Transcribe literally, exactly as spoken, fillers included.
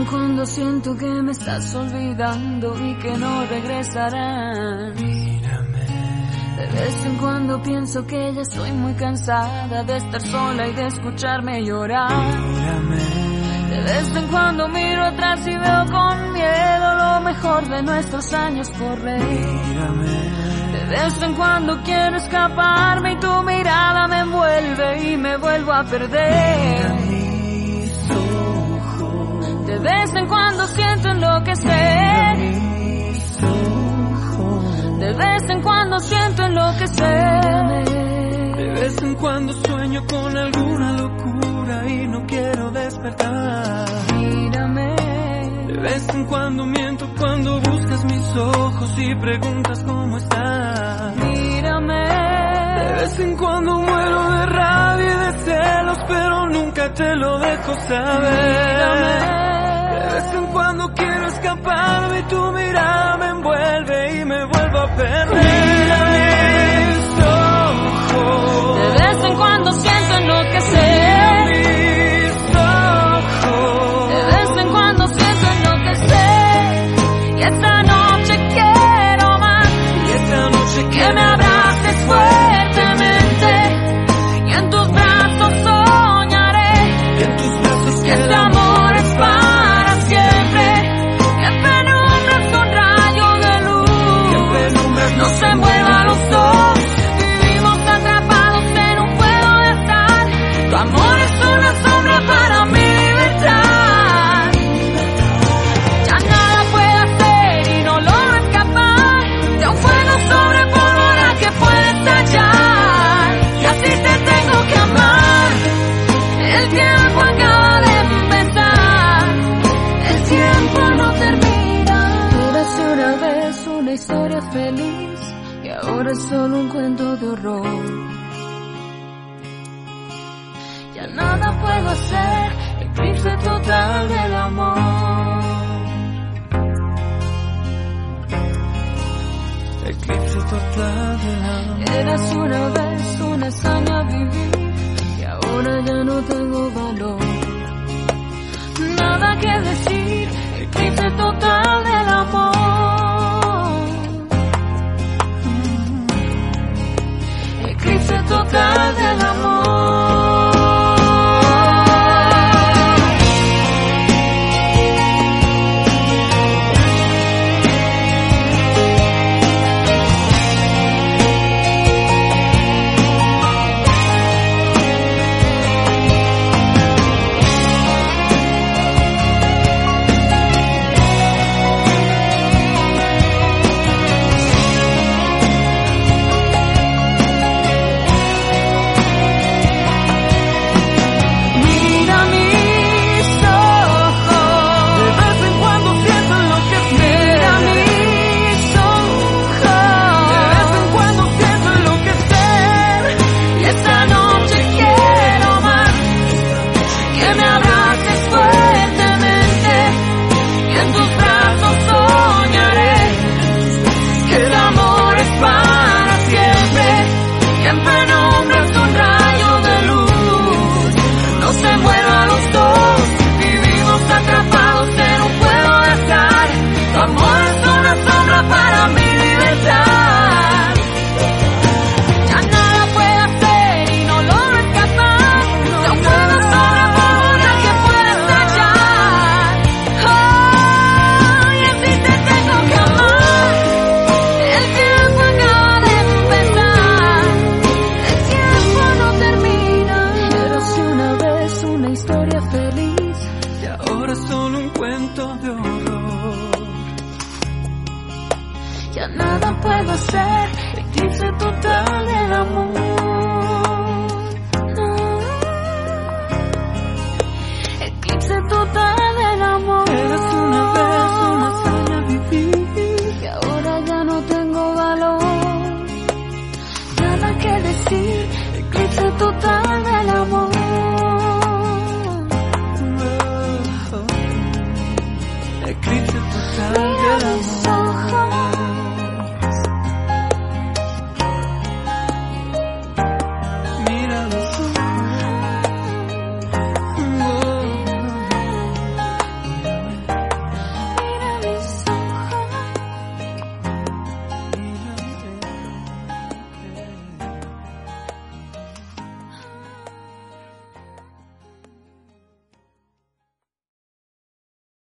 cuando siento que me estás olvidando y que no regresarás. Mírame. De vez en cuando pienso que ya estoy muy cansada de estar sola y de escucharme llorar. Mírame. De vez en cuando miro atrás y veo con miedo lo mejor de nuestros años correr. Mírame. De vez en cuando quiero escaparme y tu mirada me envuelve y me vuelvo a perder. Mis ojos. De vez en cuando siento enloquecer. Mis ojos. De vez en cuando siento enloquecer. De vez en cuando sueño con alguna locura y no quiero despertar. Mírame. De vez en cuando miento cuando buscas mis ojos y preguntas cómo estás. Mírame. De vez en cuando muero de rabia y de celos, pero nunca te lo dejo saber. Mírame. De vez en cuando quiero escaparme y tu mirada me envuelve y me vuelvo a perder. Mis ojos. De vez en cuando siento enloquecer. Mis ojos. De vez en cuando siento enloquecer. Y esta noche quiero más. Y esta noche Que me abraces fuertemente. Y en tus brazos soñaré. Y en tus brazos Que este amor es para siempre. Que en penumbra es un rayo de luz. Que en penumbra Nos envuelva a los dos. Vivimos atrapados en un juego de azar. Tu amor es una sombra para mi libertad. Ya nada puedo hacer y no logro escapar de un fuego sobre pólvora que puede estallar. Y así te tengo que amar. El tiempo acaba de empezar. El tiempo no termina. Érase una vez una historia feliz y ahora es solo un cuento de horror. Ya nada puedo hacer, eclipse total del amor. eclipse total del amor. Eras una vez una hazaña vivir y ahora ya no tengo valor. Nada que decir, eclipse total del amor. Eclipse total del amor. Ya nada puedo hacer, eclipse total del amor. Eclipse total del amor. Eras una vez una hazaña vivir y ahora ya no tengo valor. Nada que decir, eclipse total del amor.